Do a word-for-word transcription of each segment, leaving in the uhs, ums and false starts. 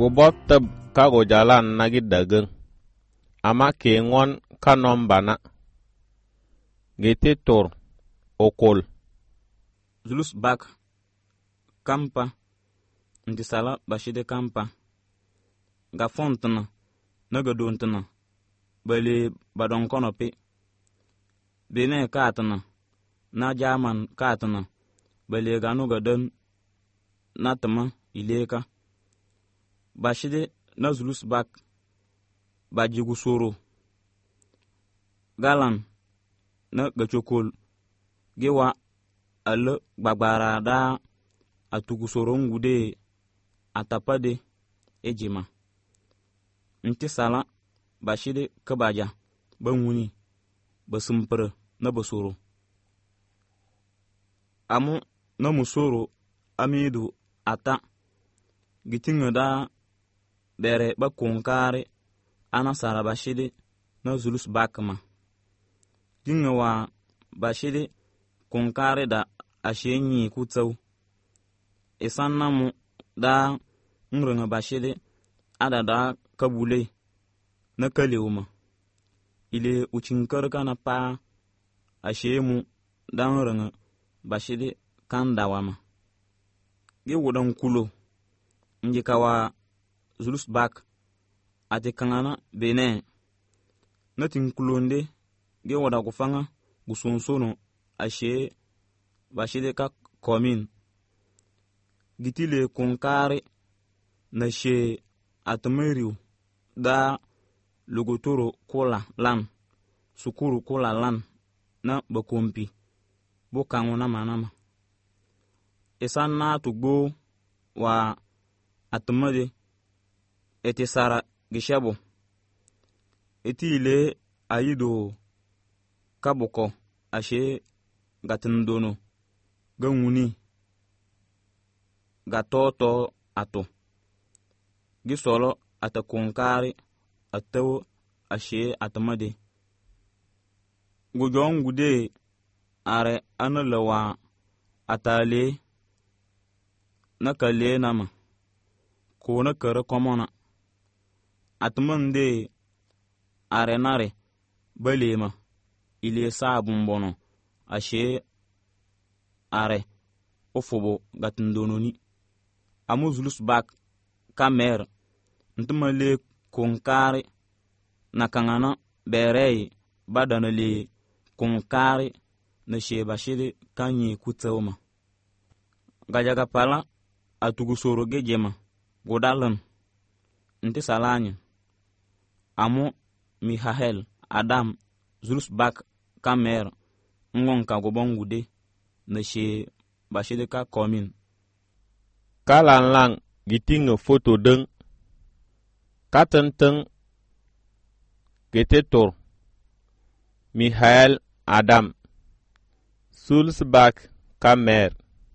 Gubot tab kago jalan nagi dagang. Ama kengon kanom bana. Gete tor okol. Zulus bak kampa ntisala bashide kampa ga fontna naga dontna bali badon konopi bene katna na jaman katna bali ganu gadan natma ileka bashide na zulus bak bajigu soro galan na gachokol gewa ala gbagbara da atugu soro ngude atapade ejima nti sala bashide kabaja banwuni basumpere na basoro amu na musoro amidu ata gitinga da bere bakonkare ana sara bashide na zulus bakma dinga wa bashide konkare da ashenyi kutsau isannamu da ngranga bashide ada da kabule na kalewuma ile uchinkar kana pa ashemu da ngranga bashide kandawama ge wodan kulo njikawa zulus bak ate kangana bene natin kulonde ge wada kufanga gusonsono ashe bashide ka komin gitile konkare na she atmeriu da lugotoro kola lan sukuru kola lan na bakompi bokango na manama esan na tugbo wa atmade ete sara gishabo etile ayido kaboko ashe gatindono ganguni gatoto ato gisolo atakonkari atawo ashe atamade gujon gude are analawa atale nakale nama ko na kare komona atmande are nare balema ile sabun bono ashe are ofobo gatindononi amuzulus bak kamer ntumale konkare nakangana berei badana le konkare na sheba shede kanyi kutsawma gajaga pala atugusoro gejema godalan nti salanya amu Mihael Adam zulus bak kamer ngon ka gobongude na she bashide ka komin kalan lang gitinga foto deng katenteng getetor Mihael Adam zulus bak kamer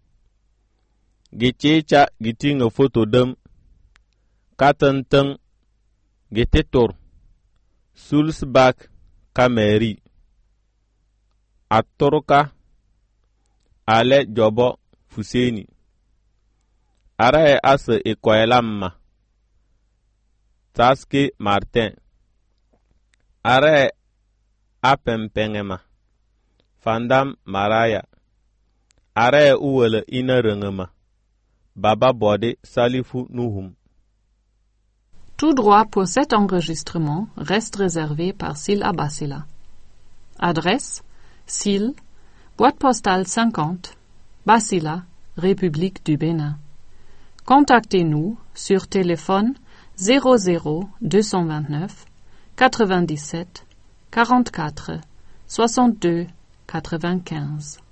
gechecha gitinga foto dem katenteng getetor zulus bak kameri atoroka ale jobo fuseni arae asa ekoelamma taske Martin arae apempengema fandam maraya arae uwele inarengema baba bode salifu nuhum. Tout droit pour cet enregistrement reste réservé par Syl Abasila. Adresse Syl, boîte postale cinquante, Basila, République du Bénin. Contactez-nous sur téléphone zéro zéro deux cent vingt-neuf quatre-vingt-dix-sept quarante-quatre soixante-deux quatre-vingt-quinze.